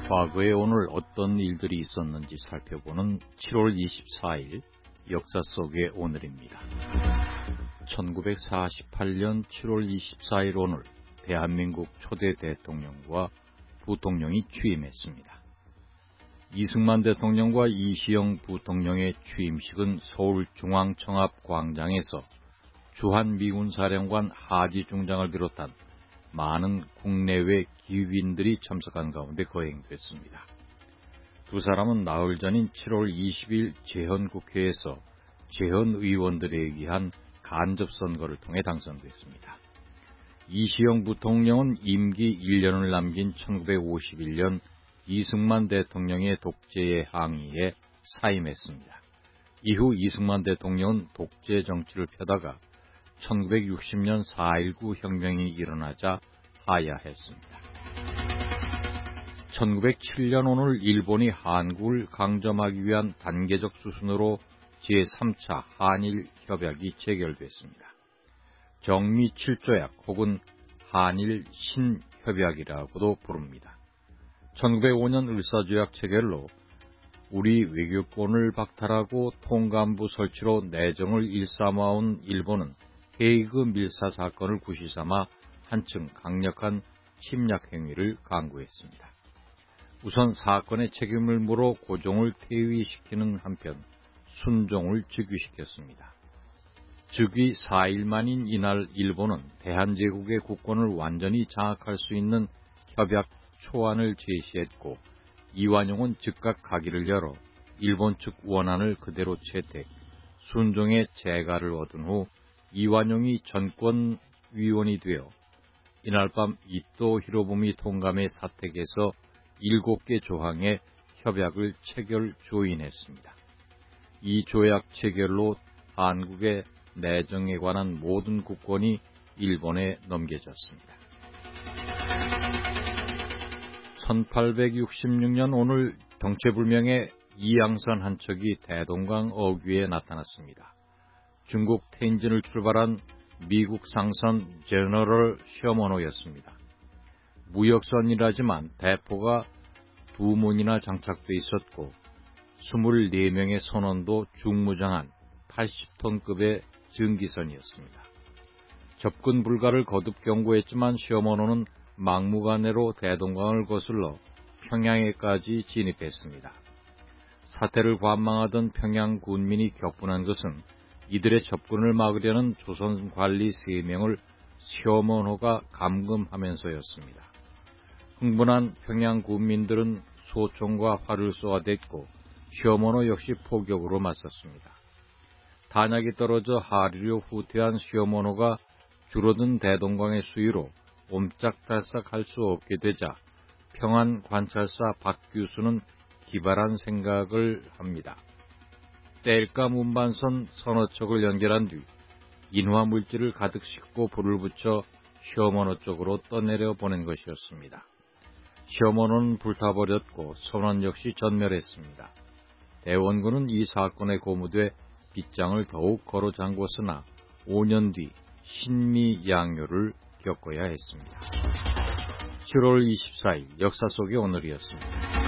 과거에 오늘 어떤 일들이 있었는지 살펴보는 7월 24일 역사 속의 오늘입니다. 1948년 7월 24일 오늘 대한민국 초대 대통령과 부통령이 취임했습니다. 이승만 대통령과 이시영 부통령의 취임식은 서울중앙청합광장에서 주한미군사령관 하지 중장을 비롯한 많은 국내외 기휘인들이 참석한 가운데 거행됐습니다. 두 사람은 나흘 전인 7월 20일 재헌국회에서 재헌의원들에 의한 간접선거를 통해 당선됐습니다. 이시영 부통령은 임기 1년을 남긴 1951년 이승만 대통령의 독재에 항의해 사임했습니다. 이후 이승만 대통령은 독재 정치를 펴다가 1960년 4.19 혁명이 일어나자 하야했습니다. 1907년 오늘 일본이 한국을 강점하기 위한 단계적 수순으로 제3차 한일 협약이 체결됐습니다. 정미 7조약 혹은 한일 신협약이라고도 부릅니다. 1905년 을사조약 체결로 우리 외교권을 박탈하고 통감부 설치로 내정을 일삼아온 일본은 헤이그 밀사 사건을 구시삼아 한층 강력한 침략 행위를 강구했습니다. 우선 사건의 책임을 물어 고종을 퇴위시키는 한편 순종을 즉위시켰습니다. 즉위 4일 만인 이날 일본은 대한제국의 국권을 완전히 장악할 수 있는 협약 초안을 제시했고 이완용은 즉각 가기를 열어 일본 측 원안을 그대로 채택, 순종의 재가를 얻은 후 이완용이 전권위원이 되어 이날 밤 이토 히로부미 통감의 사택에서 7개 조항의 협약을 체결 조인했습니다. 이 조약 체결로 한국의 내정에 관한 모든 국권이 일본에 넘겨졌습니다. 1866년 오늘 정체불명의 이양선 한 척이 대동강 어귀에 나타났습니다. 중국 텐진을 출발한 미국 상선 제너럴 셔먼호였습니다. 무역선이라지만 대포가 2문이나 장착돼 있었고 24명의 선원도 중무장한 80톤급의 증기선이었습니다. 접근 불가를 거듭 경고했지만 셔먼호는 막무가내로 대동강을 거슬러 평양에까지 진입했습니다. 사태를 관망하던 평양 군민이 격분한 것은 이들의 접근을 막으려는 조선 관리 3명을 셔먼호가 감금하면서였습니다. 흥분한 평양 군민들은 소총과 활을 쏘아댔고 셔먼호 역시 포격으로 맞섰습니다. 탄약이 떨어져 하류로 후퇴한 셔먼호가 줄어든 대동강의 수위로 옴짝달싹할 수 없게 되자 평안관찰사 박규수는 기발한 생각을 합니다. 땔감 운반선 서너 척을 연결한 뒤 인화물질을 가득 싣고 불을 붙여 셔먼호 쪽으로 떠내려 보낸 것이었습니다. 셔먼호는 불타버렸고 선원 역시 전멸했습니다. 대원군은 이 사건에 고무돼 빗장을 더욱 걸어 잠궜으나 5년 뒤 신미양요를 겪어야 했습니다. 7월 24일 역사 속의 오늘이었습니다.